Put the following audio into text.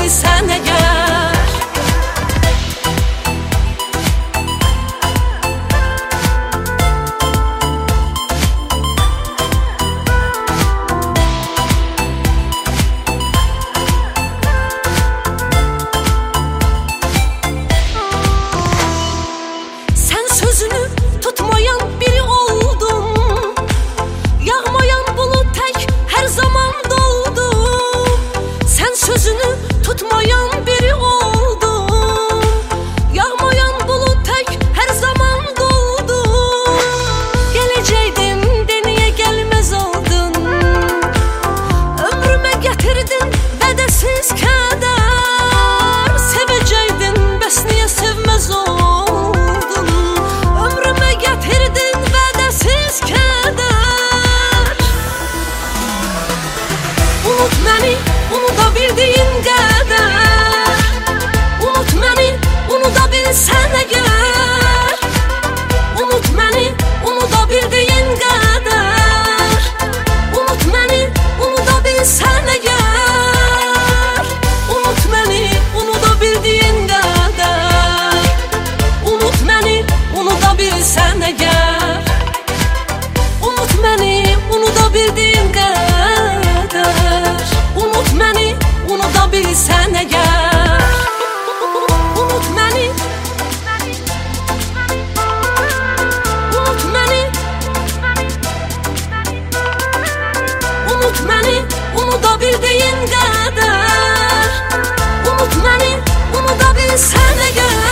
bilsən əgər. Sən sözünü tutmayan biri oldum, yağmayan bulut tək hər zaman doldum. Sən sözünü tutmayan biri oldum, yağmayan bulut tək hər zaman doldum. Gələcəkdim de niyə gəlməz oldun, ömrümə gətirdin vədəsiz kədər. Sevəcəkdin bəs niyə sevməz oldun, ömrümə gətirdin vədəsiz kədər. Unut məni, unuda bildiyin qədər, unut məni, unuda bilsən əgər. Unut məni, unuda bildiyin qədər, unut məni, unuda bilsən əgər. Unut məni, unuda bildiyin qədər, unut məni, unuda bilsən əgər. Unut məni, unuda bildiyin qədər, unut məni, unuda bilsən əgər. Unut məni, unut məni, unut məni, unuda bildiyin qədər, unut məni, unuda bilsən əgər.